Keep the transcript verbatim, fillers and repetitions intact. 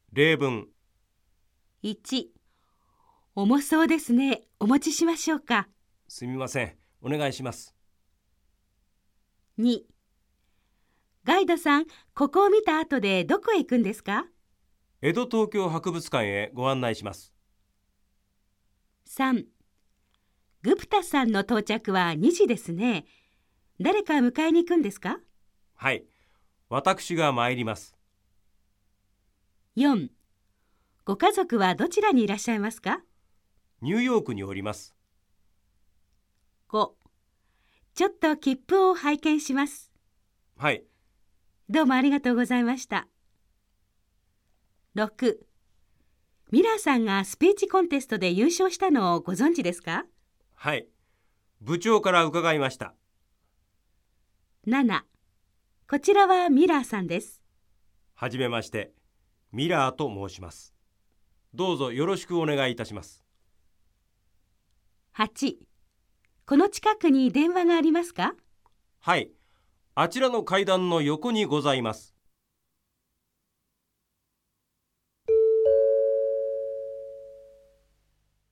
例文。 いち、重そうですね。お持ちしましょうか。 すみません。お願いします。 に、ガイドさん、ここを見た後でどこへ行くんですか？ 江戸東京博物館へご案内します。 さん、グプタさんの到着はにじですね。誰か迎えに行くんですか？ はい。私が参ります。 よん、ご家族はどちらにいらっしゃいますか？ ニューヨークにおります。 ご、ちょっと切符を拝見します。 はい。 どうもありがとうございました。ろく、ミラーさんがスピーチコンテストで優勝したのをご存知ですか？ はい。部長から伺いました。 なな、こちらはミラーさんです。 はじめまして。ミラーと申します。どうぞよろしくお願いいたします。 はち、この近くに電話がありますか？ はい。あちらの階段の横にございます。